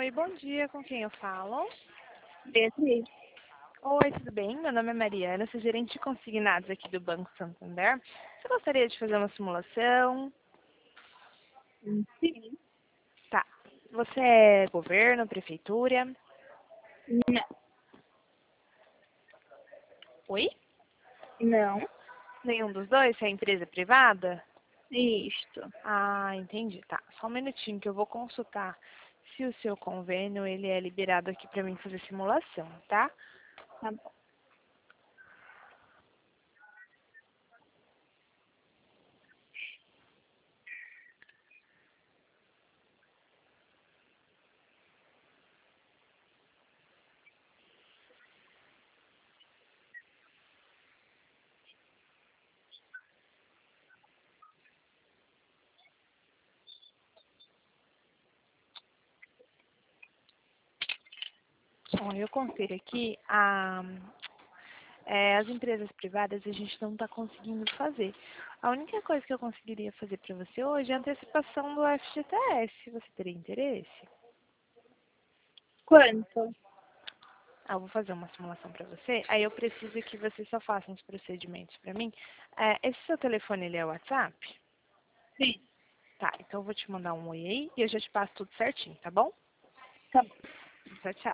Oi, bom dia. Com quem eu falo? Beatriz. Oi, tudo bem? Meu nome é Mariana, sou gerente de consignados aqui do Banco Santander. Você gostaria de fazer uma simulação? Sim. Tá. Você é governo, prefeitura? Não. Oi? Não. Nenhum dos dois? Você é empresa privada? Isto. Ah, entendi. Tá. Só um minutinho que eu vou consultar se o seu convênio ele é liberado aqui para mim fazer simulação, tá? Tá bom. Bom, eu confiro aqui as empresas privadas a gente não está conseguindo fazer. A única coisa que eu conseguiria fazer para você hoje é a antecipação do FGTS. Você teria interesse? Quanto? Eu vou fazer uma simulação para você. Aí eu preciso que você só faça uns procedimentos para mim. Esse seu telefone, ele é o WhatsApp? Sim. Tá, então eu vou te mandar um oi aí e eu já te passo tudo certinho, tá bom? Tá bom. Tchau, tchau.